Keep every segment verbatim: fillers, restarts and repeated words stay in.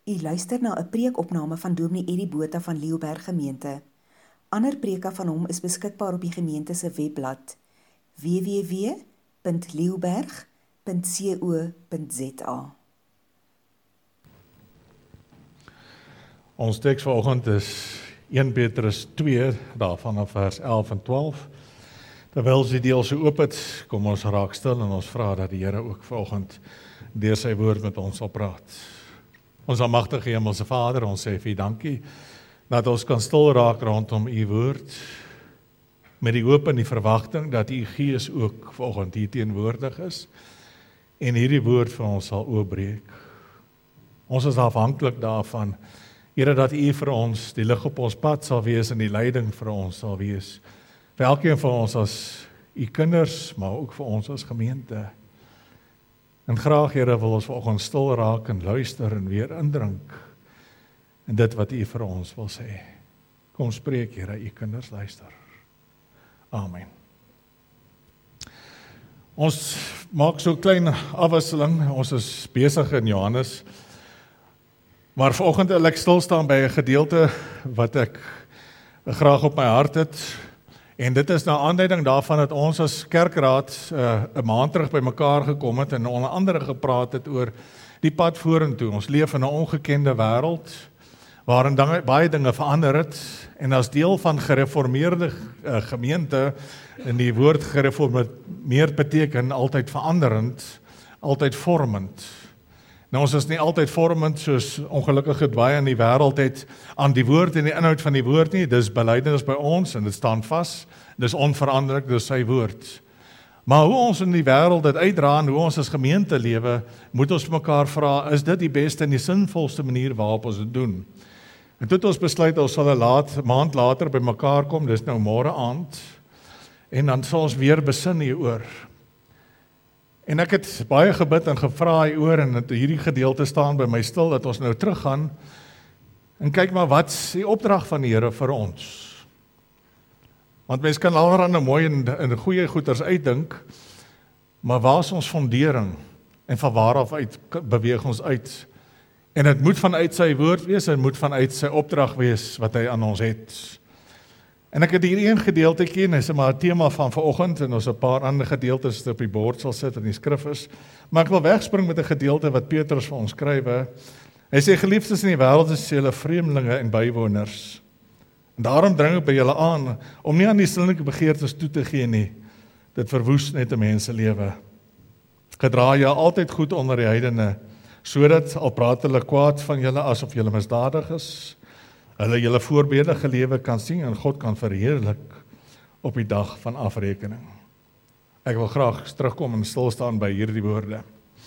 U luister na 'n preekopname van Dominee Eddie Botha van Leeuberg Gemeente. Ander preke van hom is beskikbaar op die gemeente se webblad w w w punt leeuberg punt co punt z a. Ons teks vanoggend is Eerste Petrus twee, daarvan af vers elf en twaalf. Terwyl sy deel so oop het, kom ons raak stil en ons vra dat die Here ook vanoggend deur sy woord met ons sal praat. Ons almagtige Hemelse Vader, ons sê vir U dankie dat ons kan stil raak rondom U woord, met die hoop en die verwagting dat U Gees ook vanoggend hier teenwoordig is en hierdie woord vir ons sal oopbreek. Ons is afhanklik daarvan, Here, dat U vir ons die lig op ons pad sal wees en die leiding vir ons sal wees. Vir elkeen van ons as U kinders, maar ook vir ons as gemeente. En graag, Here, wil ons vanoggend stil raak en luister en weer indrink in dit wat U vir ons wil sê. Kom spreek, Here, U kinders luister. Amen. Ons maak so 'n klein afwisseling. Ons is besig in Johannes. Maar vanoggend wil ek stil staan by 'n gedeelte wat ek graag op my hart het. En dit is na aanleiding daarvan dat ons as kerkraad uh, 'n maand terug by mekaar gekom het en onder andere gepraat het oor die pad vorentoe. Ons leef in 'n ongekende wêreld waarin dinge, baie dinge verander het. En as deel van gereformeerde uh, gemeente, en die woord gereformeerd beteken altyd veranderend, altyd vormend. Nou, ons is nie altyd vormend soos ongelukkig baie in die wêreld het aan die woord en die inhoud van die woord nie. Dis belydenis by ons en dit staan vas. Dis onveranderlik, dis sy woord. Maar hoe ons in die wêreld dit uitdra en hoe ons as gemeente lewe, moet ons mekaar vra, is dit die beste en die sinvolste manier waarop ons dit doen? En toe het ons besluit, ons sal 'n laat maand later by mekaar kom, dis nou môre aand, en dan sal ons weer besin hieroor. En ek het baie gebid en gevra hieroor, en hierdie gedeelte staan by my stil, dat ons nou teruggaan, en kyk maar wat is die opdrag van die Here vir ons. Want mens kan allerhande mooi en, en goeie goeders uitdink, maar waar is ons fondering, en van waar af uit beweeg ons uit? En het moet vanuit sy woord wees, en moet vanuit sy opdrag wees, wat hy aan ons het. En ek het hier een gedeelte ken, is maar 'n tema van vanoggend, en ons 'n paar ander gedeeltes op die bord sal sit in die skrif is, maar ek wil wegspring met 'n gedeelte wat Petrus vir ons skrywe. Hy sê, geliefdes in die wêreld is julle vreemdelinge en bywoners. En daarom dring ek by julle aan, om nie aan die sinnelike begeertes toe te gee nie, dit verwoes net 'n menselewe. Gedra jy altyd goed onder die heidene, sodat al praat hulle kwaad van julle asof julle misdadig is, hulle julle voorbeeldige lewe kan sien en God kan verheerlik op die dag van afrekening. Ek wil graag terugkom en stil staan by hierdie woorde.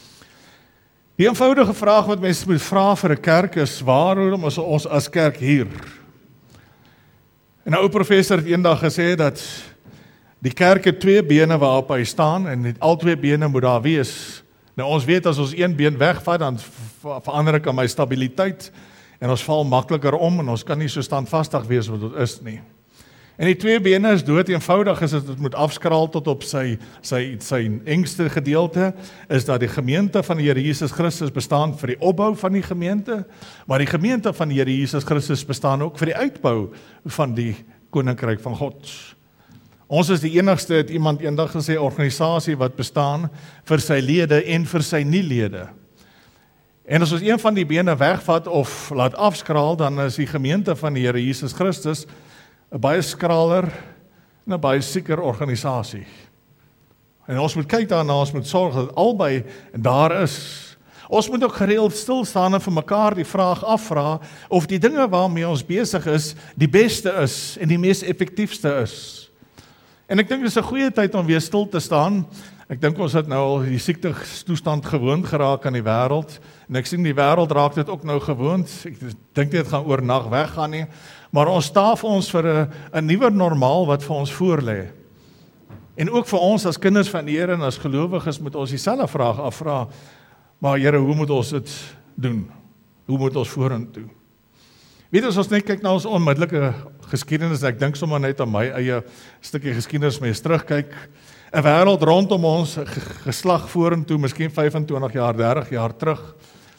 Die eenvoudige vraag wat mense moet vra vir 'n kerk is, waarom is ons as kerk hier? En 'n ou professor het eendag gesê dat die kerk het twee bene waarop hy staan en al twee bene moet daar wees. Nou ons weet as ons een been wegvat, dan verander ek aan my stabiliteit en ons val makliker om en ons kan nie so standvastig wees wat dit is nie. En die twee bene is dood eenvoudig, is dat dit moet afskraal tot op sy, sy, sy engste gedeelte, is dat die gemeente van die Here Jesus Christus bestaan vir die opbou van die gemeente, maar die gemeente van die Here Jesus Christus bestaan ook vir die uitbou van die koninkryk van God. Ons is die enigste, het iemand eendag gesê, organisasie wat bestaan vir sy lede en vir sy nie-lede. En as ons een van die bene wegvat of laat afskraal, dan is die gemeente van die Here Jesus Christus 'n baie skraler en 'n baie sieker organisasie. En ons moet kyk daarna, ons moet sorg dat albei daar is. Ons moet ook gereeld stil staan en vir mekaar die vraag afvra of die dinge waarmee ons besig is, die beste is en die mees effektiefste is. En ek dink dit is 'n goeie tyd om weer stil te staan. Ek dink ons het nou al die siekte toestand gewoond geraak aan die wêreld, en ek sien die wêreld raak dit ook nou gewoond. Ek dink dit gaan oornag weggaan nie, maar ons staaf ons vir 'n 'n nuwe normaal wat vir ons voorlê. En ook vir ons as kinders van die Here en as gelowiges moet ons dieselfde vraag afvra, maar Here, hoe moet ons dit doen? Hoe moet ons vorentoe? Weet as ons net kyk na ons onmiddellike geskiedenis, ek dink sommer net aan my eie stukkie geskiedenis, mens terugkyk, 'n wêreld rondom ons, geslag vorentoe, miskien vyf en twintig jaar, dertig jaar terug,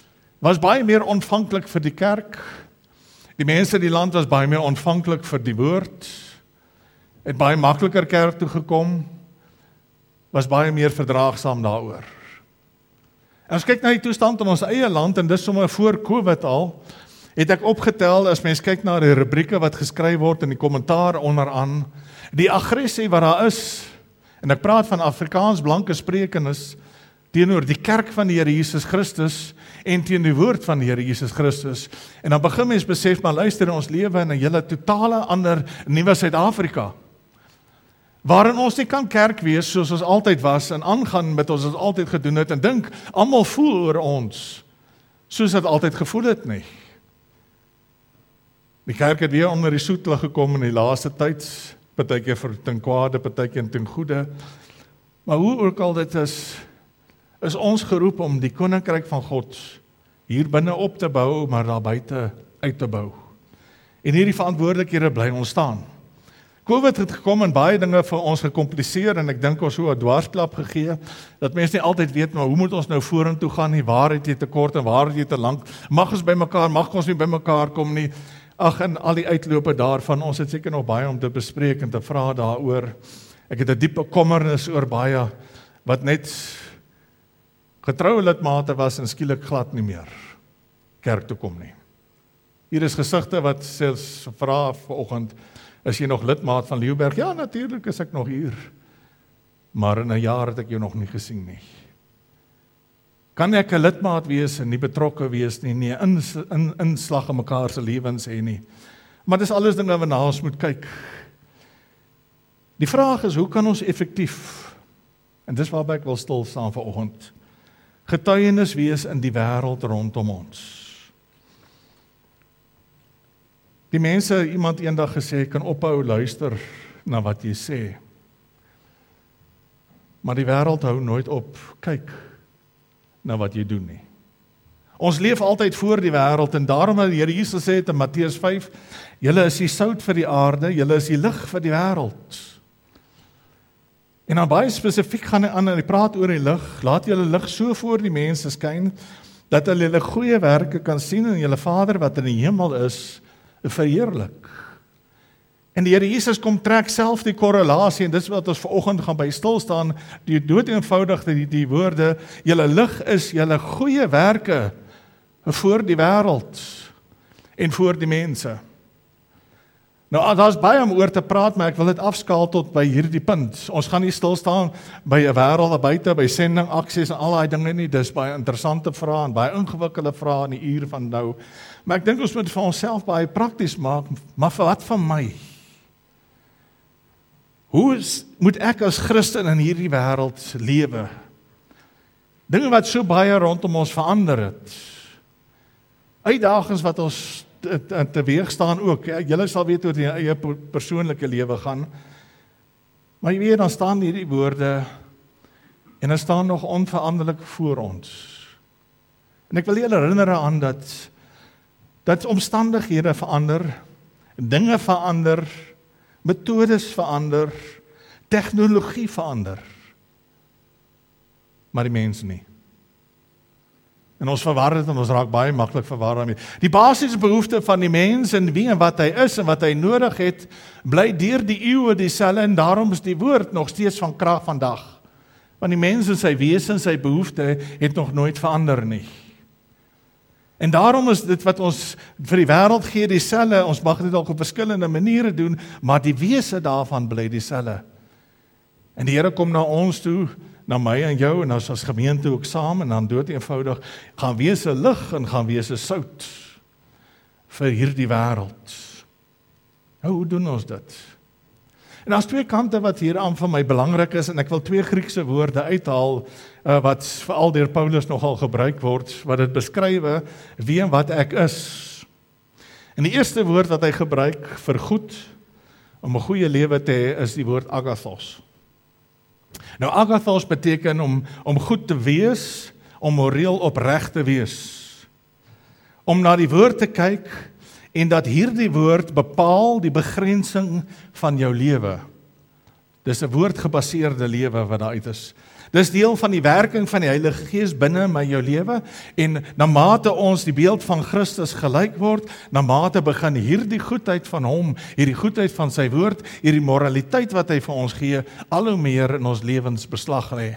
was baie meer ontvanklik vir die kerk. Die mense in die land was baie meer ontvanklik vir die woord. Het baie makliker kerk toe gekom. Was baie meer verdraagsaam daaroor. En as kyk na die toestand in ons eie land, en dis sommer voor COVID al, het ek opgetel, as mens kyk na die rubrieke wat geskryf word in die kommentaar onderaan, die aggressie wat daar is, en ek praat van Afrikaans blanke sprekendes, teenoor die kerk van die Here Jesus Christus, en teen die woord van die Here Jesus Christus, en dan begin mens besef, maar luister, ons lewe in 'n hele totale ander nuwe Suid-Afrika, waarin ons nie kan kerk wees soos ons altyd was, en aangaan met ons ons altyd gedoen het, en dink, almal voel oor ons, soos het altyd gevoel het nie. Die kerk het weer onder die soetel gekom in die laaste tyd, partykeer vir ten kwade, partykeer ten goede, maar hoe ook al dit is, is ons geroep om die koninkryk van God hier binne op te bou, maar daar buite uit te bou. En hierdie verantwoordelikhede bly ons staan. COVID het gekom en baie dinge vir ons gekompliseer, en ek dink ons so 'n dwarsklap gegee, dat mense nie altyd weet, maar hoe moet ons nou vorentoe gaan nie, waar het jy te kort en waar het jy te lank, mag ons by mekaar, mag ons nie by mekaar kom nie, ag, en al die uitlope daarvan, ons het seker nog baie om te bespreek en te vra daaroor. Ek het 'n diepe kommernis oor baie, wat net getroue lidmate was en skielik glad nie meer kerk toe kom nie. Hier is gesigte wat selfs vra vanoggend, is jy nog lidmaat van Liuberg? Ja, natuurlik is ek nog hier, maar in 'n jaar het ek jou nog nie gesien nie. Kan ek 'n lidmaat wees en nie betrokke wees nie, nie ins, in, inslag in mekaar se lewens hê nie. Maar dis alles dinge waarna ons moet kyk. Die vraag is, hoe kan ons effektief, en dis waarby ek wil stil staan vanoggend, getuienis wees in die wêreld rondom ons. Die mense, iemand eendag gesê, kan ophou luister na wat jy sê. Maar die wêreld hou nooit op kyk na wat jy doen nie. Ons leef altyd voor die wêreld, en daarom het die Here Jesus sê in Matteus vyf, julle is die sout vir die aarde, julle is die lig vir die wêreld. En dan baie spesifiek gaan hy aan en hy praat oor die lig, laat julle lig so voor die mense skyn, dat hulle julle goeie werke kan sien en julle Vader wat in die hemel is, verheerlik. En die Here Jesus kom trek self die korrelasie, en dis wat ons vanoggend gaan by stil staan, die dood eenvoudig die, die woorde, julle lig is julle goeie werke voor die wêreld en voor die mense. Nou, daar's baie om oor te praat, maar ek wil dit afskaal tot by hierdie punt. Ons gaan nie stil staan by 'n wêreld daar buite, by sending, aksies en al daai dinge nie. Dis baie interessante vrae en baie ingewikkelde vrae in die uur van nou. Maar ek dink ons moet vir onsself baie prakties maak, maar vir wat van my? Hoe is, moet ek as Christen in hierdie wêreld lewe? Dinge wat so baie rondom ons verander het. Uitdagings wat ons te, te weeg staan ook. Ja, julle sal weet hoe dit in jou eie persoonlike lewe gaan. Maar jy weet, dan staan hierdie woorde en dan staan nog onveranderlik voor ons. En ek wil julle herinner aan dat dat omstandighede verander, dinge verander, metodes verander, tegnologie verander, maar die mens nie. En ons verwar het en ons raak baie maklik verwar daarmee. Die basiese behoefte van die mens en wie en wat hy is en wat hy nodig het, bly deur die eeue dieselfde, en daarom is die woord nog steeds van krag vandag. Want die mens en sy wese en sy behoefte het nog nooit verander nie. En daarom is dit wat ons vir die wêreld gee dieselfde, ons mag dit ook op verskillende maniere doen, maar die wese daarvan bly dieselfde. En die Here kom na ons toe, na my en jou, en ons as gemeente ook saam, en dan dood eenvoudig, gaan wees 'n lig en gaan wees 'n sout vir hierdie wêreld. Nou, hoe doen ons dit? En daar's twee kante wat hieraan vir my belangrik is, en ek wil twee Griekse woorde uithaal, uh, wat veral deur Paulus nogal gebruik word, wat dit beskrywe, wie en wat ek is. En die eerste woord wat hy gebruik vir goed, om 'n goeie lewe te hê, is die woord agathos. Nou, agathos beteken om, om goed te wees, om moreel opreg te wees. Om na die woord te kyk, en dat hierdie woord bepaal die begrensing van jou lewe. Dis 'n woordgebaseerde lewe wat daar uit is. Dis deel van die werking van die Heilige Gees binne my jou lewe, en na mate ons die beeld van Christus gelyk word, na mate begin hierdie goedheid van hom, hierdie goedheid van sy woord, hierdie moraliteit wat hy vir ons gee, al hoe meer in ons lewens beslag lê.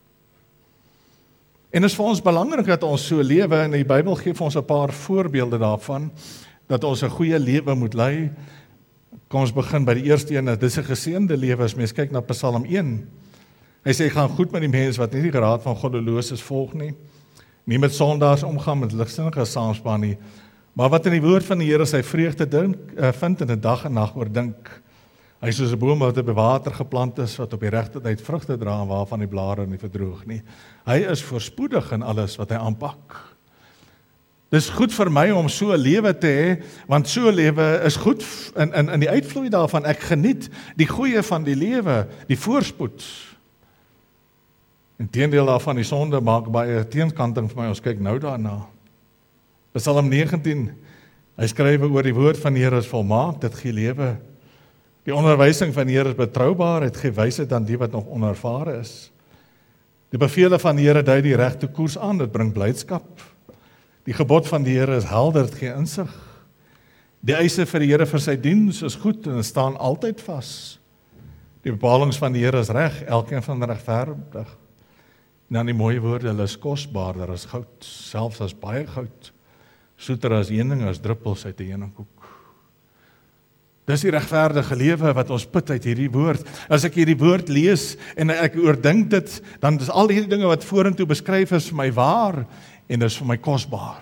En dit is vir ons belangrik dat ons so lewe, en die Bybel gee vir ons 'n paar voorbeelde daarvan, dat ons 'n goeie lewe moet lei. Kom ons begin by die eerste een, dit is 'n geseënde lewe, as mens kyk na Psalm een. Hy sê, gaan goed met die mense wat nie die raad van goddeloses volg nie, nie met sondaars omgaan, met ligsinnige saamspan nie, maar wat in die woord van die Here sy vreugde dink, uh, vind en 'n dag en nag oordink. Hy is soos 'n boom wat by water geplant is, wat op die regte tyd vrugte dra, en waarvan die blare nie verdroog nie. Hy is voorspoedig in alles wat hy aanpak. Dis goed vir my om so 'n lewe te hê, want so 'n lewe is goed in, in, in die uitvloei daarvan. Ek geniet die goeie van die lewe, die voorspoed. Inteendeel daarvan, die sonde maak baie teenkanting vir my, ons kyk nou daarna. Psalm negentien, hy skryf oor die woord van die Here is volmaak, dit gee lewe. Die onderwysing van die Here is betroubaar, het gee wysheid aan die wat nog onervare is. Die bevele van die Here dui die regte koers aan, dit bring blydskap. Die gebod van die Here is helder, dit gee insig. Die eise vir die Here vir sy diens is goed en staan altyd vas. Die bepalings van die Here is reg, elkeen van regverdig. En dan die mooie woorde, hulle is kosbaarder as goud, selfs as baie goud, soeter as heuning, as druppels uit 'n heuningkoek. Dis die regverdige lewe wat ons put uit hierdie woord. As ek hierdie woord lees en ek oordink dit, dan is al hierdie dinge wat vorentoe beskryf is vir my waar en is vir my kosbaar.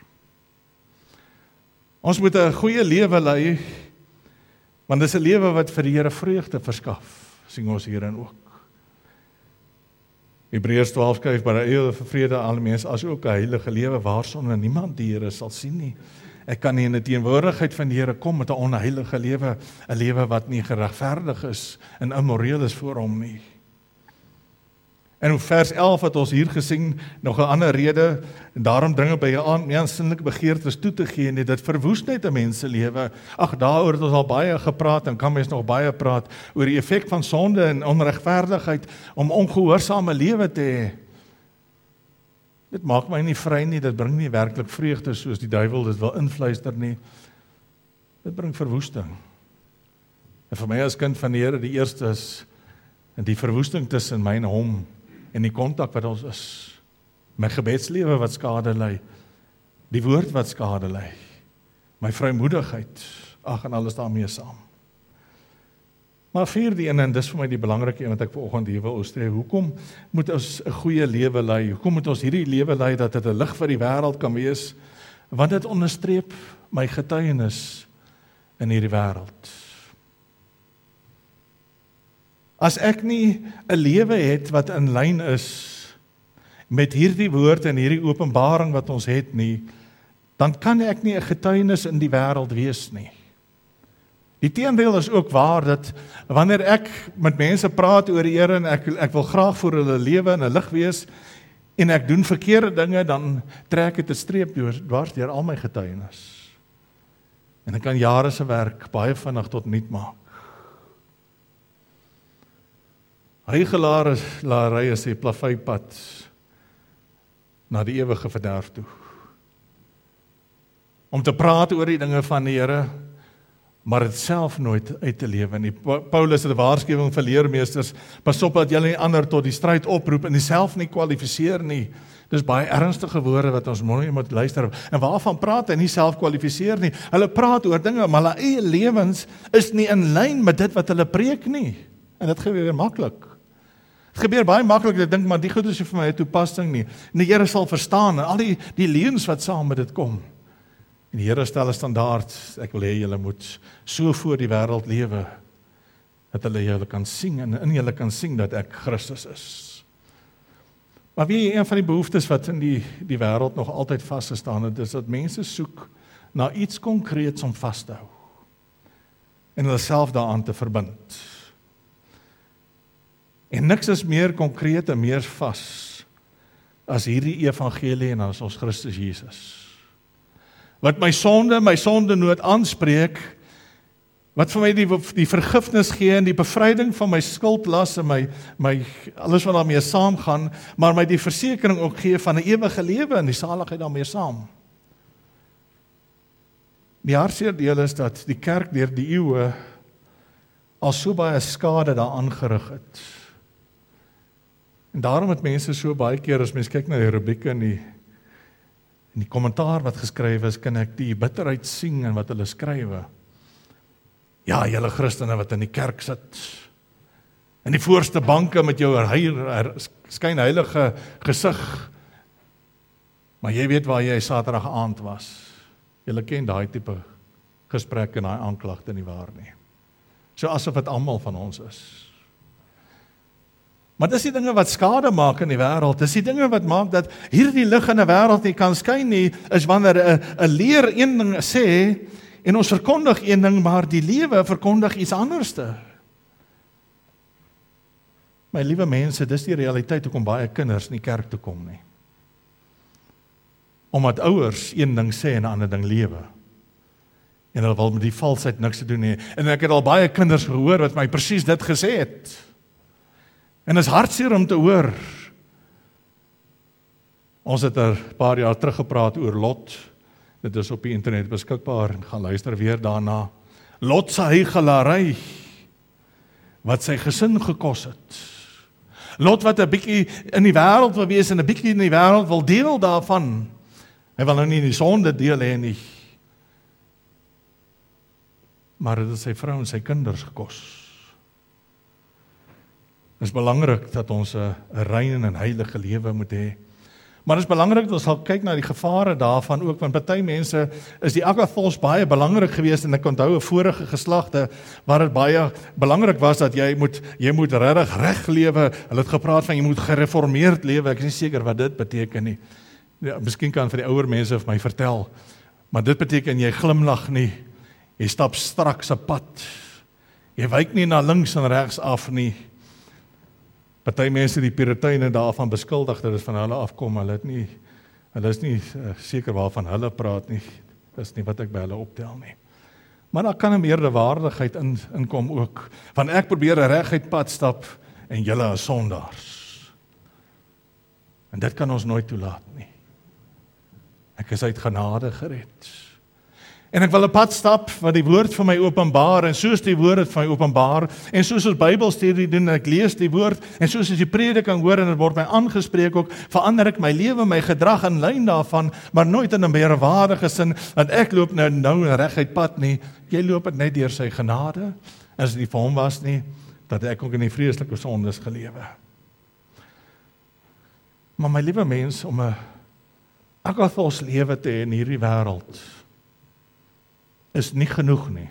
Ons moet 'n goeie lewe lei, want dis 'n lewe wat vir die Here vreugde verskaf, sien ons hierin ook. Hebreërs twaalf skryf, maar 'n eeuwige vrede aan alle mense, as ook 'n heilige lewe waarsonder niemand die Here sal sien nie. Ek kan nie in die teenwoordigheid van die Here kom met 'n onheilige lewe, 'n lewe wat nie geregverdig is en immoreel is voor hom nie. En in vers elf het ons hier gesien nog 'n ander rede, en daarom dring ek by jou aan, nie aan sinnelike begeertes toe te gee nie, dit verwoes net 'n mens se lewe. Ag, daaroor het ons al baie gepraat en kan mens nog baie praat oor die effek van sonde en onregverdigheid om ongehoorsame lewe te hê. Dit maak my nie vry nie, dit bring nie werklik vreugde soos die duiwel dit wil invluister nie. Dit bring verwoesting. En vir my as kind van die Here, die eerste is en die verwoesting tussen my en hom en die kontak wat ons is. My gebedslewe wat skade ly, die woord wat skade ly, my vrymoedigheid, ag en alles daarmee saam. Maar vierde een, en dis vir my die belangrike een wat ek vanoggend hier wil uitstree, hoekom moet ons 'n goeie lewe lei? Hoekom moet ons hierdie lewe lei dat dit 'n lig vir die wêreld kan wees? Want dit onderstreep my getuienis in hierdie wêreld. As ek nie 'n lewe het wat in lyn is met hierdie woord en hierdie openbaring wat ons het nie, dan kan ek nie 'n getuienis in die wêreld wees nie. Die teendeel is ook waar, dat wanneer ek met mense praat oor die Here en ek, ek wil graag vir hulle lewe en 'n lig wees, en ek doen verkeerde dinge, dan trek dit 'n streep deur, dwars deur al my getuienis. En ek kan jare se werk baie vinnig tot niet maak. Huichelaarry is die plaveipad na die ewige verderf toe. Om te praat oor die dinge van die Here, maar dit self nooit uit te lewe nie. Paulus het 'n waarskuwing vir leermeesters, pas op dat julle nie ander tot die stryd oproep en jouself nie kwalifiseer nie. Dis baie ernstige woorde wat ons mooi moet luister. En waarvan praat hy? Nie self kwalifiseer nie. Hulle praat oor dinge, maar hulle eie lewens is nie in lyn met dit wat hulle preek nie. En dit gebeur maklik. Dit gebeur baie maklik, ek dink maar die goed is vir my 'n toepassing nie. En die Here sal verstaan en al die die leuns wat saam met dit kom. En die Here stel 'n standaard, ek wil hê julle moet so voor die wêreld lewe, dat hulle julle kan sien, en in julle kan sien dat ek Christus is. Maar wie een van die behoeftes wat in die, die wêreld nog altyd vasgestaan het, is dat mense soek na iets konkreets om vas te hou. En hulle self daaraan te verbind. En niks is meer konkreet en meer vas, as hierdie evangelie en as ons Christus Jesus. Wat my sonde, my sonde nood aanspreek, wat vir my die, die vergifnis gee en die bevryding van my skuldlas en my, my alles wat daarmee saamgaan, maar my die versekering ook gee van 'n ewige lewe en die saligheid daarmee saam. Die hartseer deel is dat die kerk deur die eeue al so baie skade daaraan gerig het. En daarom het mense so baie keer, as mens kyk na die rubrieke en die en die kommentaar wat geskryf is, kan ek die bitterheid sien in wat hulle skrywe. Ja, julle Christene wat in die kerk sit, in die voorste banke met jou skynheilige gesig, maar jy weet waar jy Saterdag aand was. Julle ken daai tipe gesprek en daai aanklagte nie waar nie. So asof dit almal van ons is. Maar dis die dinge wat skade maak in die wêreld, dis die dinge wat maak dat hierdie lig in 'n wêreld nie kan skyn nie, is wanneer 'n 'n leer een ding sê, en ons verkondig een ding, maar die lewe verkondig iets anderste. My liewe mense, dis die realiteit hoekom baie kinders in die kerk toe kom nie. Omdat ouers een ding sê en 'n ander ding lewe. En hulle wil met die valsheid niks te doen hê. En ek het al baie kinders gehoor wat my presies dit gesê het. En is hartseer om te hoor. Ons het 'n paar jaar terug gepraat oor Lot. Dit is op die internet beskikbaar, en gaan luister weer daarna. Lot se huigelary, wat sy gesin gekos het. Lot wat 'n bietjie in die wêreld wil wees, en 'n bietjie in die wêreld wil deel daarvan. Hy wil nou nie die sonde deel hê nie. Maar dit het sy vrou en sy kinders gekos. Het is belangrik dat ons 'n rein en heilige lewe moet hê. Maar het is belangrik dat ons sal kyk na die gevare daarvan ook, want party mense is die agathos baie belangrik geweest, en ek onthou 'n vorige geslagte waar dit baie belangrik was dat jy moet jy moet regtig reg lewe. Hulle het gepraat van jy moet gereformeerd lewe. Ek is nie seker wat dit beteken nie. Ja, miskien kan vir die ouer mense vir my vertel. Maar dit beteken jy glimlag nie. Jy stap straks 'n pad. Jy wyk nie na links en regs af nie. Party mense die Puriteine daarvan beskuldig dat dit van hulle afkom, hulle het nie, hulle is nie uh, seker waarvan hulle praat nie, dis nie wat ek by hulle optel nie. Maar daar kan 'n meerderwaardigheid in, inkom ook, want ek probeer 'n reguit pad stap, en julle is sondaars. En dit kan ons nooit toelaat nie. Ek is uit genade gered. En ek wil 'n pad stap wat die woord vir my openbaar, en soos die woord het vir my openbaar, en soos ons Bybelstudie doen, en ek lees die woord, en soos as die prediking hoor, en dit word my aangespreek ook, verander ek my lewe, my gedrag in lyn daarvan, maar nooit in 'n meerwaardige sin, dat ek loop nou nou 'n reguit pad nie, jy loop dit net deur sy genade, as dit nie vir hom was nie, dat ek ook in die vreeslike sondes gelewe. Maar my liewe mens, om 'n agathos lewe te hê in hierdie wêreld, is nie genoeg nie.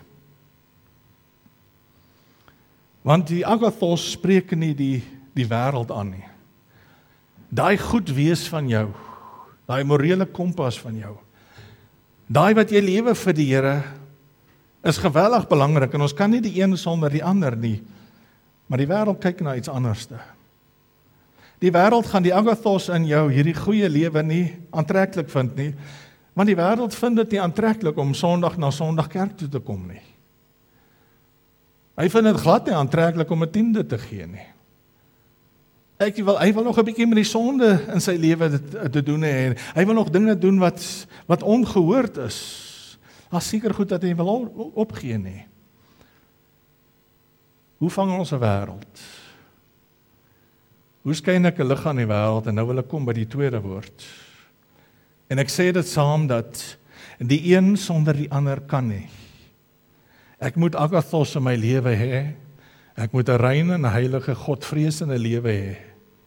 Want die agathos spreek nie die, die wêreld aan nie. Daai goed wees van jou, daai morele kompas van jou, daai wat jy lewe vir die Here, is geweldig belangrik, en ons kan nie die een sonder die ander nie, maar die wêreld kyk na iets anderste. Die wêreld gaan die agathos in jou, hierdie goeie lewe nie aantreklik vind nie, want die wêreld vind dit nie aantreklik om Sondag na Sondag kerk toe te kom nie. Hy vind dit glad nie aantreklik om 'n tiende te gee nie. Ek wil, hy wil nog 'n bietjie met die sonde in sy lewe te, te doen hê. Hy wil nog dinge doen wat, wat ongehoord is. As seker goed dat hy wil opgee nie. Hoe vang ons 'n wêreld? Hoe skyn ek 'n lig aan die wêreld? En nou wil ek kom by die tweede woord. En ek sê dit saam dat die een sonder die ander kan nie. Ek moet agathos in my lewe hê. Ek moet 'n rein en heilige Godvreesende lewe hê.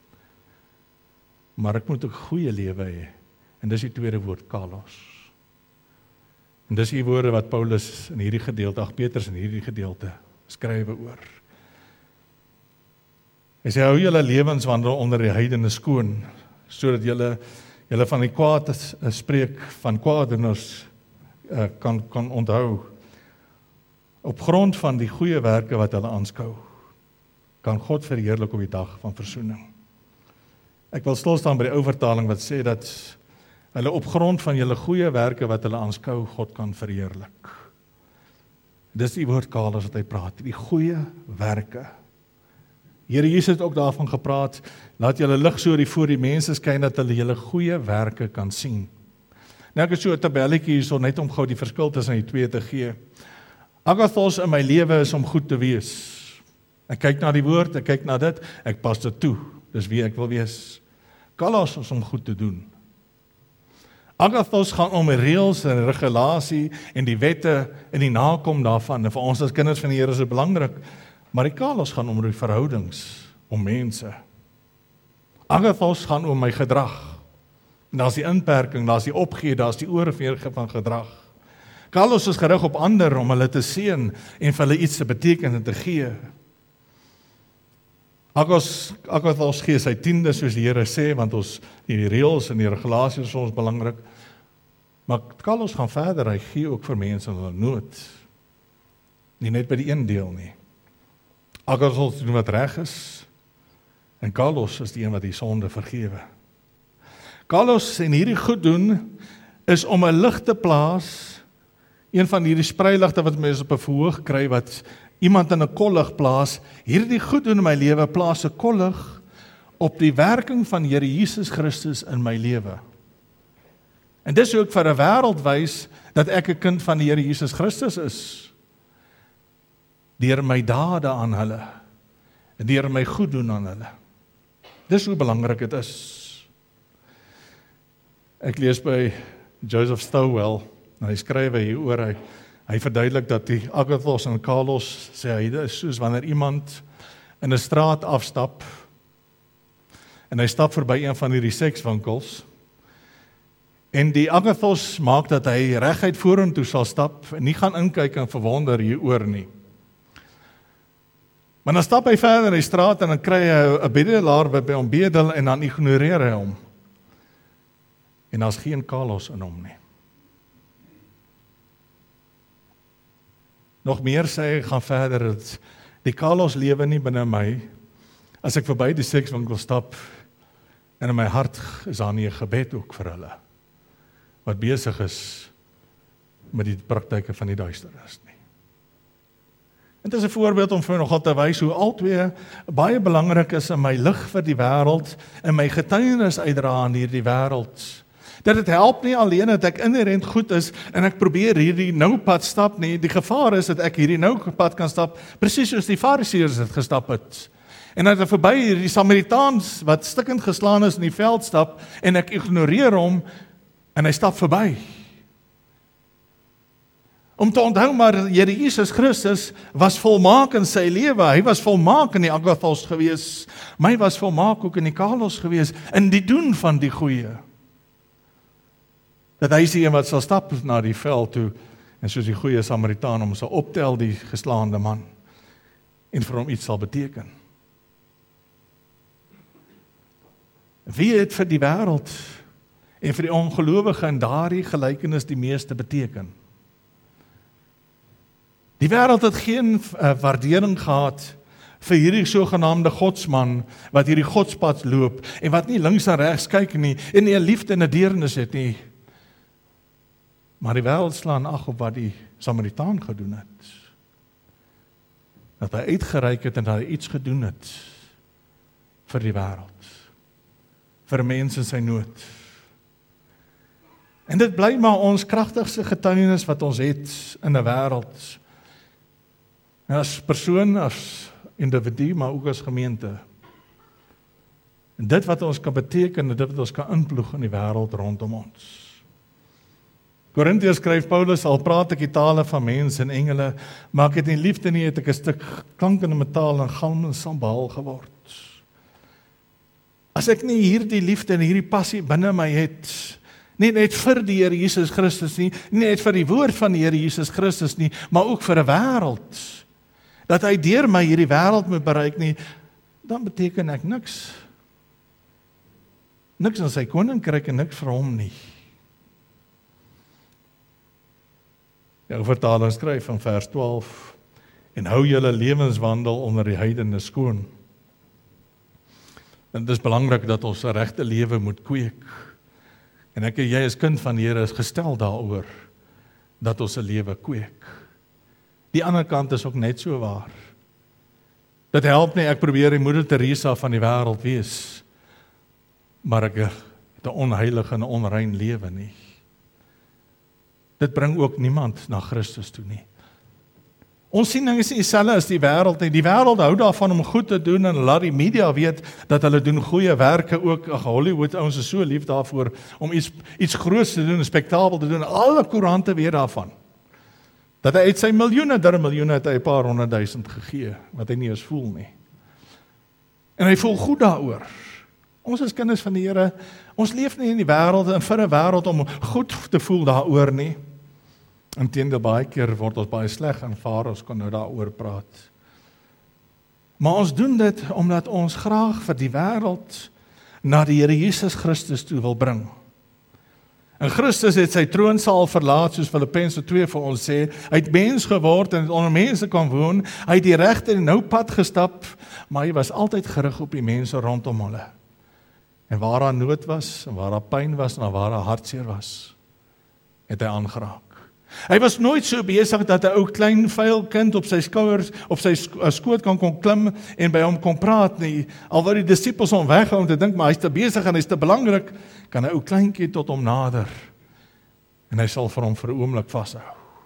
Maar ek moet 'n goeie lewe hê. En dis die tweede woord, kalos. En dis die woorde wat Paulus in hierdie gedeelte, ag Petrus in hierdie gedeelte skrywe oor. Hy sê, hou julle lewenswandel onder die heidene skoon, sodat julle julle van die kwaad spreek, van kwaadoeners uh, kan, kan onthou, op grond van die goeie werke wat hulle aanskou, kan God verheerlik op die dag van versoening. Ek wil stil staan by die ou vertaling wat sê dat hulle op grond van julle goeie werke wat hulle aanskou, God kan verheerlik. Dis die woord Carlos wat hy praat, die goeie werke. Here Jesus het ook daarvan gepraat, laat julle lig so die voor die mense skyn, dat hulle julle goeie werke kan sien. Nou ek het so 'n tabelletjie hierso, net om gou die verskil tussen die twee te gee. Agathos in my lewe is om goed te wees. Ek kyk na die woord, ek kyk na dit, ek pas dit toe. Dis wie ek wil wees. Kalos is om goed te doen. Agathos gaan om reëls en regulasie en die wette en die nakom daarvan. En vir ons as kinders van die Here is dit belangrik. Maar die kalos gaan om die verhoudings, om mense. Agathos gaan om my gedrag. En daar's die inperking, daar's die opgee, daar's die oorweeg van gedrag. Kalos is gerig op ander om hulle te seën en vir hulle iets te beteken en te gee. Agathos, Agathos gee sy tiende soos die Here sê, want ons die reëls en die regulasies is ons belangrik. Maar Kalos gaan verder, hy gee ook vir mense in hulle nood. Nie net by die een deel nie. Agathos doen wat reg is, en Kalos is die een wat die sonde vergewe. Kalos en hierdie goed doen, is om 'n lig te plaas, een van hierdie spreiligte wat mense op 'n verhoog kry, wat iemand in 'n kollig plaas, hierdie goed doen in my lewe, plaas 'n kollig op die werking van Here Jesus Christus in my lewe. En dis ook vir 'n wêreld wys, dat ek 'n kind van die Here Jesus Christus is, deur my dade aan hulle, en deur my goed doen aan hulle. Dis hoe belangrik dit is. Ek lees by Joseph Stowell, en hy skryf hieroor, hy, hy verduidelik dat die Agathos en Kalos, sê hy, dit is soos wanneer iemand in 'n straat afstap, en hy stap verby een van hierdie sekswinkels, en die Agathos maak dat hy reguit vorentoe sal stap, en nie gaan inkyk en verwonder hieroor nie. Maar dan stap hy verder in die straat en dan kry hy 'n bedelaar wat by hom bedel en dan ignoreer hy hom. En daar's geen Kalos in hom nie. Nog meer sê hy, gaan verder, dat die Kalos lewe nie binne my, as ek verby die sekswinkel stap, en in my hart is daar nie 'n gebed ook vir hulle, wat besig is met die praktyke van die duisternis nie. En dit is 'n voorbeeld om vir nogal te wys hoe albei baie belangrik is in my lig vir die wêreld en my getuienis uitdra aan hierdie wêreld. Dat dit help nie alleen dat ek inherent goed is en ek probeer hierdie nou pad stap nie. Die gevaar is dat ek hierdie nou pad kan stap presies soos die Fariseërs dit gestap het. En dat ek verby hierdie Samaritaans wat stikkend geslaan is in die veld stap en ek ignoreer hom en hy stap verby. Om te onthou maar, Here Jesus Christus was volmaak in sy lewe, hy was volmaak in die Agathos gewees, my was volmaak ook in die Kalos gewees, in die doen van die goeie. Dat hy is die een wat sal stap na die veld toe, en soos die goeie Samaritaan hom sal optel die geslaande man, en vir hom iets sal beteken. Wie het vir die wêreld, en vir die ongelowige in daardie gelykenis die meeste beteken? Die wêreld het geen uh, waardering gehad vir hierdie sogenaamde godsman, wat hierdie godspad loop, en wat nie links en regs kyk nie, en nie 'n liefde en 'n deernis het nie. Maar die wêreld slaan ag op wat die Samaritaan gedoen het. Dat hy uitgereik het en dat hy iets gedoen het vir die wêreld. Vir mense in sy nood. En dit bly maar ons kragtigste getuienis wat ons het in 'n wêreld. As persoon, as individu, maar ook as gemeente. En dit wat ons kan beteken, en dit wat ons kan inploeg in die wêreld rondom ons. Korintiërs skryf Paulus, al praat ek die tale van mense en engele, maar ek het nie liefde nie, het ek 'n stuk klankende metaal en galm en sambaal geword. As ek nie hierdie liefde en hierdie passie binne my het, nie net vir die Here Jesus Christus nie, nie net vir die woord van die Here Jesus Christus nie, maar ook vir 'n wêreld, dat hy deur my hierdie wêreld moet bereik nie, dan beteken ek niks. Niks aan sy koninkryk en niks vir hom nie. Die vertaling skryf van vers twaalf, en hou julle lewenswandel onder die heidene skoon. En dit is belangrik dat ons 'n regte lewe moet kweek. En ek en jy as kind van die Here is gestel daaroor, dat ons 'n lewe kweek. die ander kant is ook net so waar. Dit help nie, ek probeer die moeder Teresa van die wêreld wees, maar ek het 'n onheilige en onrein lewe nie. Dit bring ook niemand na Christus toe nie. Ons siening is nie dieselfde as die wêreld nie. Die wêreld hou daarvan om goed te doen en laat die media weet dat hulle doen goeie werke ook. Ag, Hollywood ouens is so lief daarvoor om iets iets groots te doen, 'n spektakel te doen. Alle koerante weet daarvan. Dat hy uit sy miljoene, der miljoene het hy 'n paar honderdduisend gegee, wat hy nie eens voel nie. En hy voel goed daaroor. Ons as kinders van die Here, ons leef nie in die wêreld en vir 'n wêreld om goed te voel daaroor nie. Inteendeel, baie keer word ons baie sleg aanvaar, ons kan nou daaroor praat. Maar ons doen dit omdat ons graag vir die wêreld na die Here Jesus Christus toe wil bring. En Christus het sy troonsaal verlaat, soos Filippense twee vir ons sê. Hy het mens geword en het onder mense kan woon. Hy het die regte en nou pad gestap, maar hy was altyd gerig op die mense rondom hulle. En waar daar nood was, en waar daar pyn was, en waar daar hartseer was, het hy aangeraak. Hy was nooit so besig dat 'n ou klein vuil kind op sy skouers, op sy skoot kan kon klim en by hom kon praat nie. Al wou die disippels hom weghou om te dink, maar hy's te besig en hy's te belangrik, kan 'n ou kleintjie tot hom nader. En hy sal vir hom vir 'n oomblik vashou.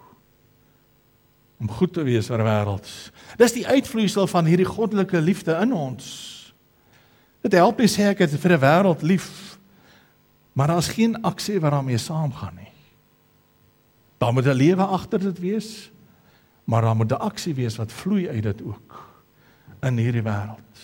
Om goed te wees vir die wêreld. Dis die uitvloeisel van hierdie goddelike liefde in ons. Dit help nie sê ek het vir die wêreld lief, maar daar's geen aksie wat daarmee saamgaan nie. Daar moet 'n lewe agter dit wees, maar daar moet 'n aksie wees wat vloei uit dit ook in hierdie wêreld.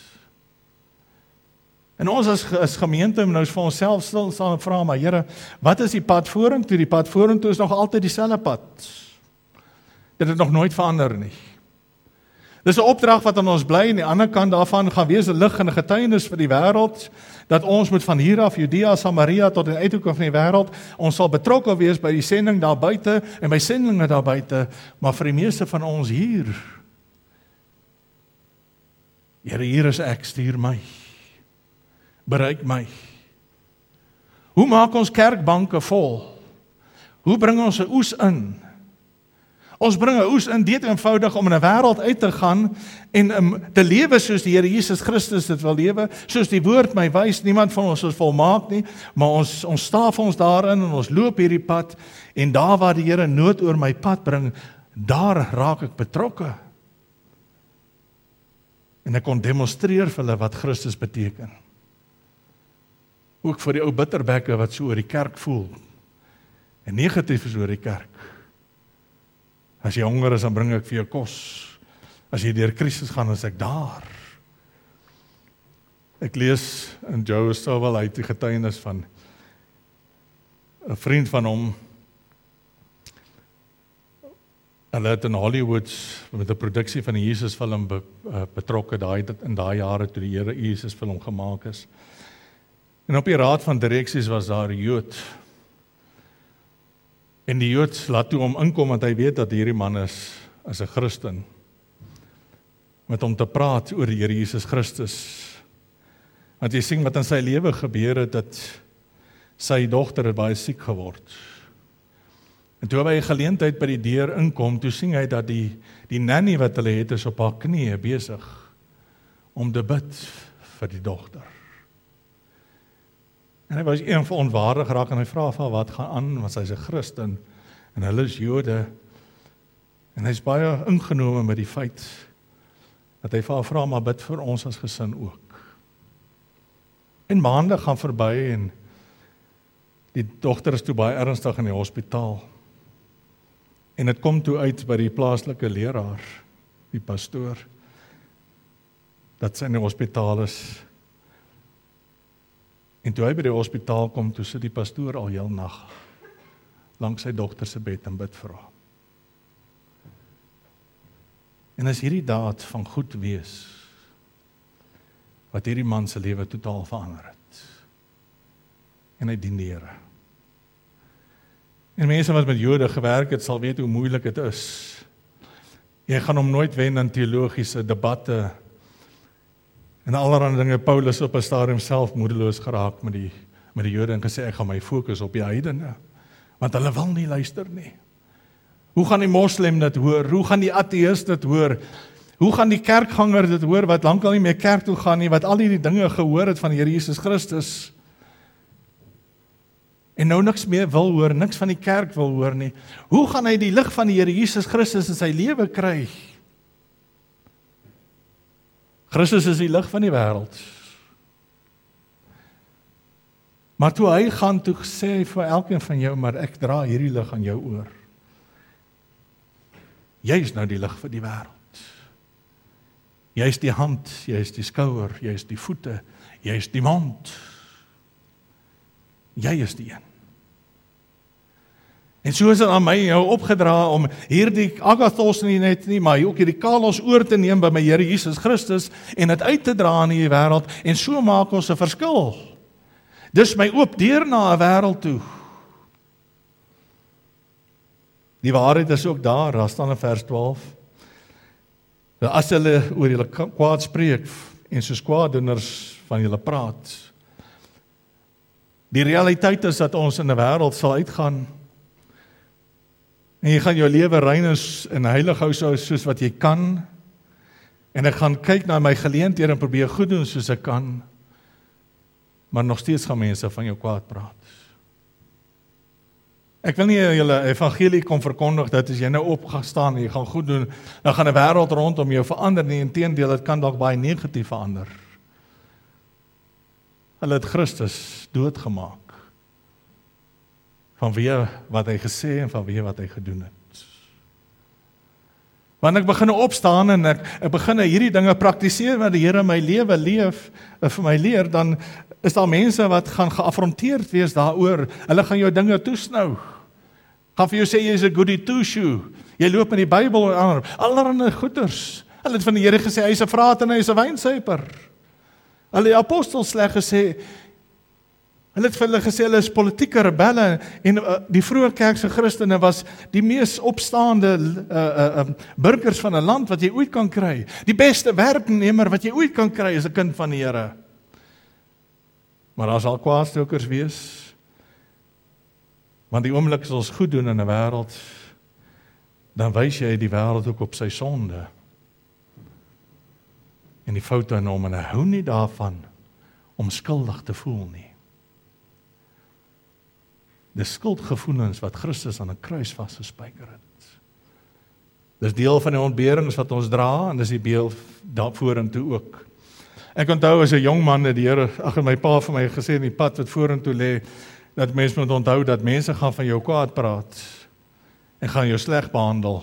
En ons as, as gemeente moet nou vir onsself stil staan en vra, maar Here, wat is die pad vorentoe? Die pad vorentoe is nog altyd dieselfde pad. Dit het nog nooit verander nie. Dis 'n opdrag wat aan ons bly, en die ander kant daarvan gaan wees 'n lig en 'n getuienis vir die wêreld, dat ons moet van hier af, Judea, Samaria, tot in die uithoeke van die wêreld, ons sal betrokke wees by die sending daar buite, en by sendinge daar buite, maar vir die meeste van ons hier, Here, hier is ek, stuur my, bereik my. Hoe maak ons kerkbanke vol? Hoe bring ons 'n oes in? Ons bring 'n oes in, dit eenvoudig om in 'n wêreld uit te gaan en um, te lewe soos die Here Jesus Christus dit wil lewe, soos die woord my wys. Niemand van ons is volmaak nie, maar ons ons staaf ons daarin en ons loop hierdie pad, en daar waar die Here nood oor my pad bring, daar raak ek betrokke. En ek kon demonstreer vir hulle wat Christus beteken. Ook vir die ou bitterbekke wat so oor die kerk voel en negatief is oor die kerk. As jy honger is, dan bring ek vir jou kos. As jy deur krisis gaan, is ek daar. Ek lees in Joe Sowell uit die getuienis van 'n vriend van hom. Hulle het in Hollywood met 'n produksie van die Jesusfilm be, uh, betrokke daai in daai jare toe die Here Jesusfilm gemaak is. En op die raad van direksies was daar 'n Jood. En die Jood laat toe hom inkom, want hy weet dat hierdie man is as 'n Christen, met hom te praat oor die Here Jesus Christus. Want jy sien wat in sy lewe gebeur het, dat sy dogter het baie siek geword. En toe hy 'n geleentheid by die deur inkom, toe sien hy dat die, die nanny wat hulle het, is op haar knieë besig om te bid vir die dogter. En hy was een verontwaardig geraak en hy vra van wat gaan aan, want hy's 'n Christen en hulle is Jode. En hy's baie ingenome met die feit dat hy vir haar vra, maar bid vir ons as gesin ook. En maande gaan verby en die dogter is toe baie ernstig in die hospitaal. En dit kom toe uit by die plaaslike leraar, die pastoor, dat sy in die hospitaal is. En toe hy by die hospitaal kom, toe sit die pastoor al heel nag langs sy dogter se bed en bid vir haar. En as hierdie daad van goed wees, wat hierdie man se lewe totaal verander het. En hy dien die Here. En mense wat met Jode gewerk het, sal weet hoe moeilik dit is. Jy gaan hom nooit wen in teologiese debatte en allerlei dinge. Paulus op 'n stadium self moedeloos geraak met die met die Jode en gesê ek gaan my fokus op die heidene, want hulle wil nie luister nie. Hoe gaan die moslim dit hoor? Hoe gaan die ateïst dit hoor? Hoe gaan die kerkganger dit hoor, wat lankal nie meer kerk toe gaan nie, wat al hierdie dinge gehoor het van die Here Jesus Christus, en nou niks meer wil hoor, niks van die kerk wil hoor nie. Hoe gaan hy die lig van die Here Jesus Christus in sy lewe kry? Christus is die lig van die wêreld. Maar toe hy gaan, toe sê hy vir elkeen van jou, maar ek dra hierdie lig aan jou oor. Jy is nou die lig vir die wêreld. Jy is die hand, jy is die skouer, jy is die voete, jy is die mond. Jy is die een. En so is dit aan my en jou opgedra om hierdie agathos nie net nie, maar ook hierdie kalos oor te neem by my Here Jesus Christus en dit uit te dra in die wêreld, en so maak ons 'n verskil. Dis my oop deur na 'n wêreld toe. Die waarheid is ook daar, daar staan in vers twaalf. As julle oor julle kwaad spreek en soos kwaaddoeners van julle praat. Die realiteit is dat ons in 'n wêreld sal uitgaan en jy gaan jou lewe rein en heilig hou soos wat jy kan, en ek gaan kyk na my geleenthede en probeer goed doen soos ek kan, maar nog steeds gaan mense van jou kwaad praat. Ek wil nie julle evangelie kom verkondig dat as jy nou opgestaan en jy gaan goed doen, dan gaan 'n wêreld rondom jou verander nie, inteendeel, dit kan dalk baie negatief verander. Hulle het Christus doodgemaak, vanweë wat hy gesê en vanweë wat hy gedoen het. Wanneer ek begin opstaan en ek, ek begin hierdie dinge praktiseer wat die Here my lewe leef, vir my leer, dan is daar mense wat gaan geaffronteerd wees daaroor. Hulle gaan jou dinge toesnou. Gaan vir jou sê jy is 'n goody two-shoe. Jy loop met die Bybel aan, allerlei goeders. Hulle het van die Here gesê hy is 'n vraat en hy is 'n wynsuiper. Hulle die apostels sleg gesê, hulle het vir hulle gesê hulle is politieke rebelle, en uh, die vroeë kerkse Christene was die mees opstaande uh, uh, uh, burgers van 'n land wat jy ooit kan kry. Die beste werknemer wat jy ooit kan kry is 'n kind van die Here. Maar daar sal kwaadstokers wees, want die oomblik as ons goed doen in 'n wêreld, dan wys jy die wêreld ook op sy sonde en die foute in hom, en hy hou nie daarvan om skuldig te voel nie. Dis skuldgevoelens wat Christus aan 'n kruis vasgespijker het. Dis deel van die ontberings wat ons dra, en dis die beeld daarvorentoe ook. Ek onthou as 'n jong man het die Here, ag my pa vir my gesê in die pad wat vorentoe lê, dat mense moet onthou dat mense gaan van jou kwaad praat en gaan jou sleg behandel.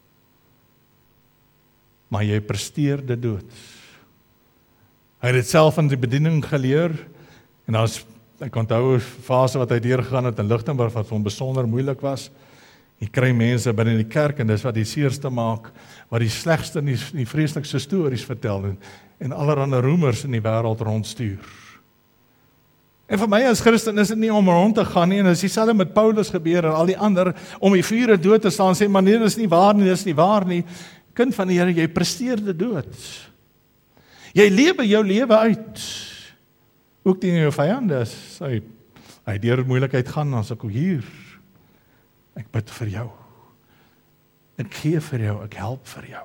Maar jy presteer dit dood. Hy het dit self in die bediening geleer, en daar's, ek onthou 'n fase wat hy deurgegaan het in Lichtenburg wat vir hom besonder moeilik was. Jy kry mense binne die kerk, en dis wat die seerste maak, wat die slegste en die, die vreeslikste stories vertel, en, en allerlei roemers in die wêreld rondstuur. En vir my as Christen is dit nie om rond te gaan nie, en dis dieselfde met Paulus gebeur en al die ander, om die vure dood te staan, sê, maar nee, dis nie waar nie, dis nie waar nie. Kind van die Here, jy presteer dit dood. Jy lewe jou lewe uit. Ook teen jou vyande, as hy, hy deur moeilikheid gaan, dan sê ek hier, ek bid vir jou. Ek gee vir jou, ek help vir jou.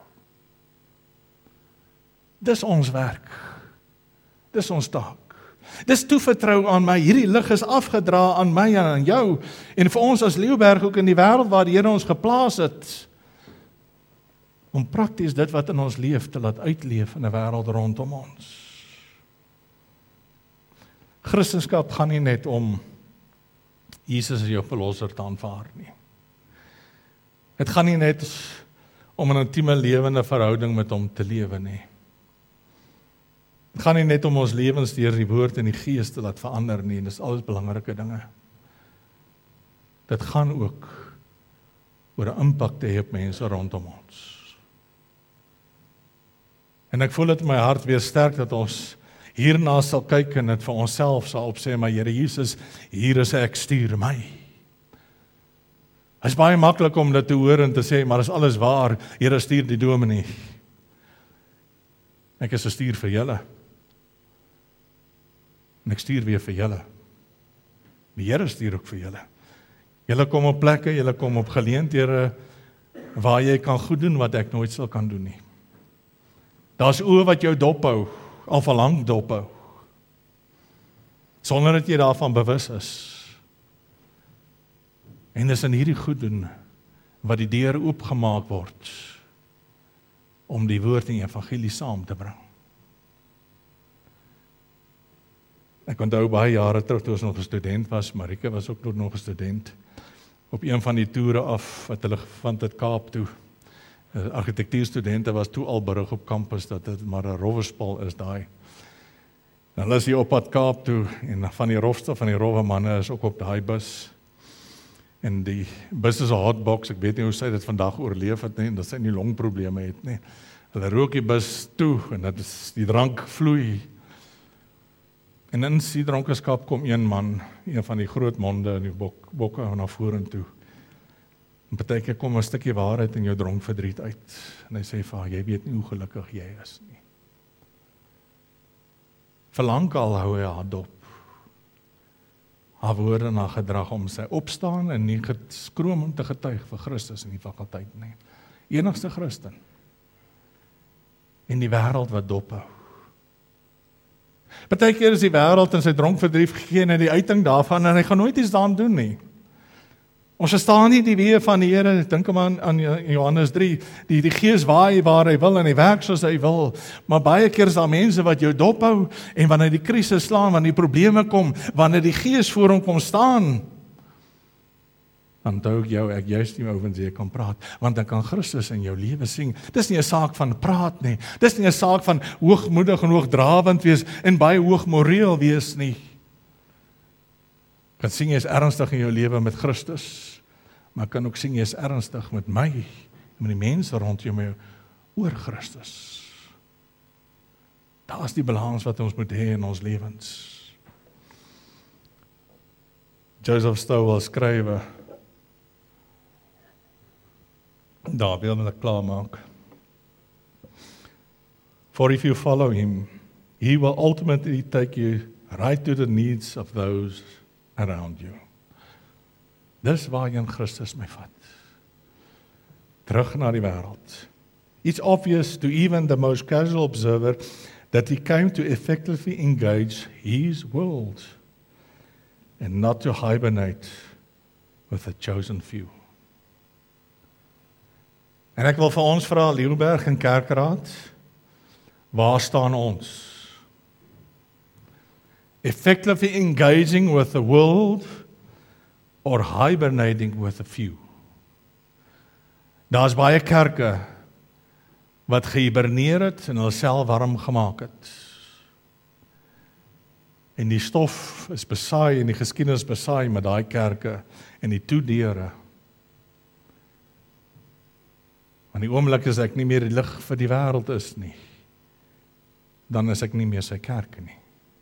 Dis ons werk. Dis ons taak. Dis toevertrou aan my, hierdie lig is afgedra aan my en aan jou, en vir ons as Leeuberg ook in die wêreld waar die Here ons geplaas het, om prakties dit wat in ons leef te laat uitleef in 'n wêreld rondom ons. Christendom gaan nie net om Jesus as jou verlosser te aanvaar nie. Dit gaan nie net om 'n intieme lewende verhouding met hom te lewe nie. Dit gaan nie net om ons lewens deur die woord en die gees te laat verander nie, en dis alles belangrike dinge. Dit gaan ook oor 'n impak te hê op mense rondom ons. En ek voel dit in my hart weer sterk dat ons hierna sal kyk en dit vir onsself sal opsê, maar Here Jesus, hier is ek, stuur my. Dit is baie maklik om dit te hoor en te sê, maar is alles waar, Here stuur die dominee. Ek is 'n stuur vir julle. En ek stuur weer vir julle. Die Here stuur ook vir julle. Julle kom op plekke, julle kom op geleenthede waar jy kan goed doen wat ek nooit sal kan doen nie. Daar's oë wat jou dophou, al vir lank dophou, sonder dat jy daarvan bewus is. En dis in hierdie goed doen wat die deur oopgemaak word om die woord en die evangelie saam te bring. Ek onthou baie jare terug toe ons nog 'n student was, Marike was ook nog 'n student, op een van die toere af wat hulle gevind het Kaap toe. Argitektuurstudente was toe al berig op kampus dat dit maar 'n rowwerspal is daai. En hulle is hier op pad Kaap toe en van die rofste van die rowwe manne is ook op daai bus. En die bus is 'n hotbox, ek weet nie hoe sy dit vandag oorleef het nie, dat sy nie longprobleme het nie. Hulle rook die bus toe en dit is die drank vloei. En in die dronkenskap kom een man, een van die groot monde in die bok, bokke na vorentoe. En partykeer kom 'n stukkie waarheid in jou dronkverdriet uit. En hy sê vir haar, jy weet nie hoe gelukkig jy is nie. Verlang al hou hy haar dop. Haar woorde en haar gedrag om sy opstaan en nie skroom om te getuig vir Christus in die fakulteit nie. Enigste Christen. En die wêreld wat dophou. Partykeer is die wêreld in sy dronkverdriet gegee na die uiting daarvan en hy gaan nooit iets daaraan doen nie. Ons verstaan nie die weë van die Here, dink maar aan, aan Johannes drie, die, die Gees waai waar hy wil en hy werk soos hy wil, maar baie keer is daar mense wat jou dophou en wanneer die krisis slaan, wanneer die probleme kom, wanneer die Gees voor hom kom staan, dan onthou ek jou, ek juist nie oor jy kan praat, want dan kan Christus in jou lewe sien. Dis nie 'n saak van praat nie, dis nie 'n saak van hoogmoedig en hoogdrawend wees en baie hoogmoreel wees nie. Kan sien jy is ernstig in jou lewe met Christus, maar kan ook sien jy is ernstig met my, en met die mense rondom jou oor Christus. Daar is die balans wat ons moet hê in ons lewens. Joseph Stowell skrywe, daar wil ek klaar maak. For if you follow him, he will ultimately take you right to the needs of those around you. Dis waarheen Christus my vat. Terug na die wêreld. It's obvious to even the most casual observer that he came to effectively engage his world and not to hibernate with a chosen few. En ek wil vir ons vra, Lielberg en Kerkraad, waar staan ons? Effectively engaging with the world or hibernating with a few? Daar's baie kerke wat gehiberneer het en hulself warm gemaak het. En die stof is besaai en die geskiedenis besaai met daai kerke en die toedeure. Want die oomblik is ek nie meer die lig vir die wêreld is nie, dan is ek nie meer sy kerk nie.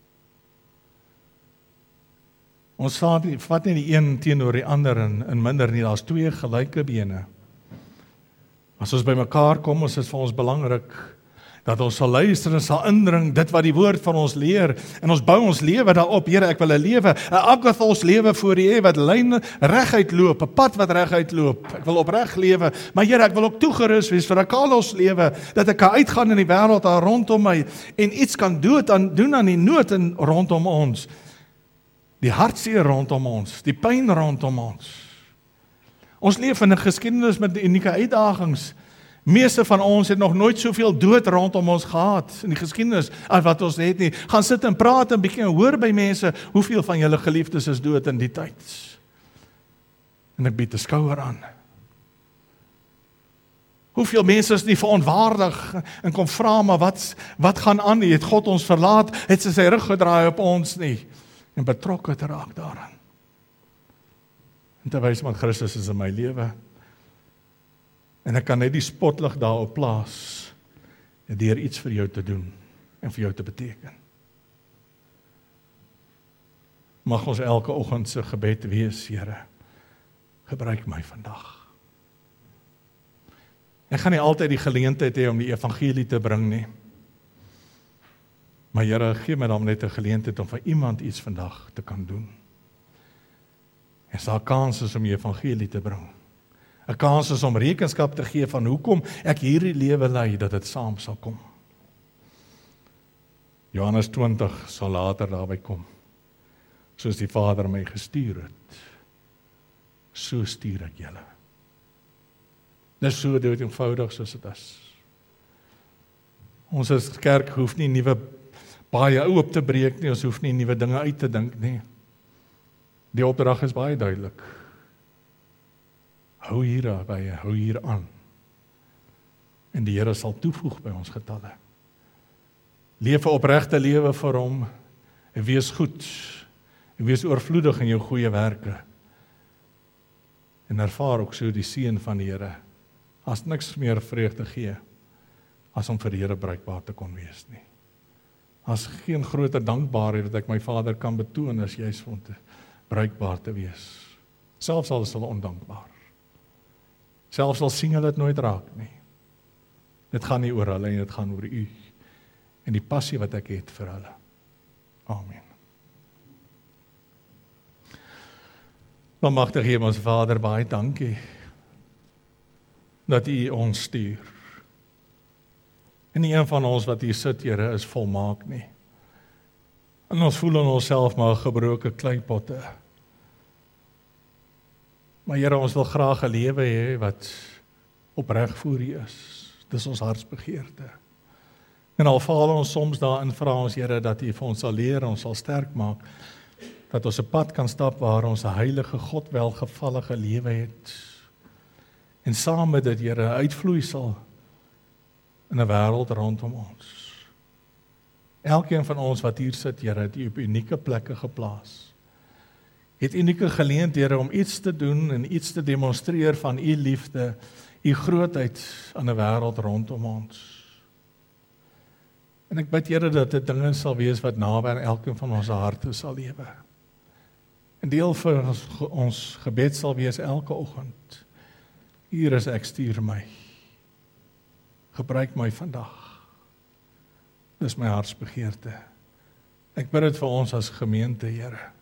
Ons vat nie, vat nie die een teenoor die ander en, en minder nie, daar's twee gelyke bene. As ons by mekaar kom, is dit vir ons belangrik dat ons sal luister en sal indring dit wat die woord van ons leer en ons bou ons lewe daarop. Here, ek wil 'n lewe, 'n Agathos lewe voor U hê wat lyn reguit loop, 'n pad wat reguit loop. Ek wil opreg lewe, maar Here, ek wil ook toegerus wees vir 'n Kalos lewe, dat ek kan uitgaan in die wêreld daar rondom my en iets kan dood aan doen aan die nood en rondom ons. Die hartseer rondom ons, die pyn rondom ons. Ons leef in 'n geskiedenis met unieke uitdagings. Meeste van ons het nog nooit soveel dood rondom ons gehad in die geskiedenis as wat ons het nie. Gaan sit en praat en bietjie hoor by mense, hoeveel van julle geliefdes is dood in die tyd. En ek bied 'n skouer aan. Hoeveel mense is nie verontwaardig en kom vra, maar wat, wat gaan aan nie? Het God ons verlaat? Het sy sy rug gedraai op ons nie? En betrokke te raak daaraan. En te wys want Christus is in my lewe. En ek kan net die spotlig daarop plaas en deur iets vir jou te doen en vir jou te beteken. Mag ons elke oggend se gebed wees, Here, gebruik my vandag. Ek gaan nie altyd die geleentheid hê om die evangelie te bring nie. Maar Here, gee my dan net 'n geleentheid om vir iemand iets vandag te kan doen. En daar kans is om die evangelie te bring. 'n kans is om rekenskap te gee van hoekom ek hierdie lewe lei, dat dit saam sal kom. Johannes twintig sal later daarby kom. Soos die Vader my gestuur het, so stuur ek julle. Dis so dood eenvoudig soos dit is. Ons as kerk hoef nie nuwe baie oop te breek nie, ons hoef nie nuwe dinge uit te dink nie. Die opdrag is baie duidelik. Hou hier by, hou hier aan. En die Here sal toevoeg by ons getalle. Leef 'n opregte lewe vir hom, en wees goed, en wees oorvloedig in jou goeie werke. En ervaar ook so die seën van die Here, as niks meer vreugde gee, as om vir die Here bruikbaar te kon wees nie. As geen groter dankbaarheid dat ek my Vader kan betoon, as juis om te bruikbaar te wees. Selfs al is hulle ondankbaar. Selfs al sien hulle dit nooit raak nie. Dit gaan nie oor hulle nie, dit gaan oor u. En die passie wat ek het vir hulle. Amen. Almagtige Hemelse Vader, baie dankie dat u ons stuur. En nie een van ons wat hier sit, Here, is volmaak nie. En ons voel in onsself maar gebroke kleipotte. Maar Here, ons wil graag 'n lewe hê wat opreg voor U is. Dis ons hartsbegeerte. En al val ons soms daarin, vra ons Here dat U vir ons sal leer, ons sal sterk maak, dat ons 'n pad kan stap waar ons 'n heilige God welgevallige lewe het. En saam met dit, Here, uitvloei sal in 'n wêreld rondom ons. Elkeen van ons wat hier sit, Here, het U op unieke plekke geplaas. Het unieke geleenthede om iets te doen en iets te demonstreer van U liefde, U grootheid aan 'n wêreld rondom ons. En ek bid, Here, dat dit dinge sal wees wat naby aan elkeen van ons harte sal lewe. 'n Deel van ons, ons gebed sal wees elke oggend. Hier is ek, stuur my. Gebruik my vandag. Dis my hartsbegeerte. Ek bid dit vir ons as gemeente, Here.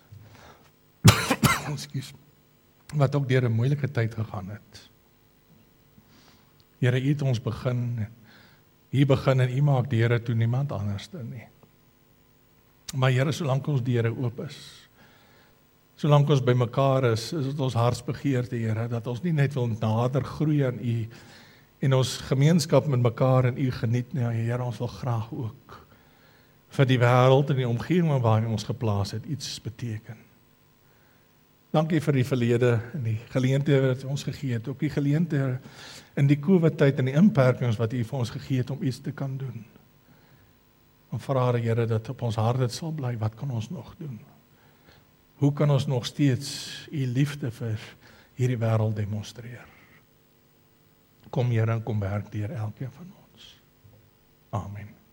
Ekskuus. Wat ook deur 'n moeilike tyd gegaan het. Here, U het ons begin, U begin en U maak deure toe niemand anders nie. Maar Here, solank ons deure oop is, solank ons by mekaar is, is dit ons hartsbegeerte, Here, dat ons nie net wil nader groei aan U en ons gemeenskap met mekaar en U geniet nie, Here, ons wil graag ook vir die wêreld en die omgewing waarin ons geplaas het, iets beteken. Dankie vir die verlede en die geleenthede wat ons gegee het, ook die geleenthede in die COVID-tyd en die inperkings wat U vir ons gegee het om iets te kan doen. En vra, Here, dat op ons hart dit sal bly, wat kan ons nog doen? Hoe kan ons nog steeds U liefde vir hierdie wêreld demonstreer? Kom, Here, en kom werk deur elkeen van ons.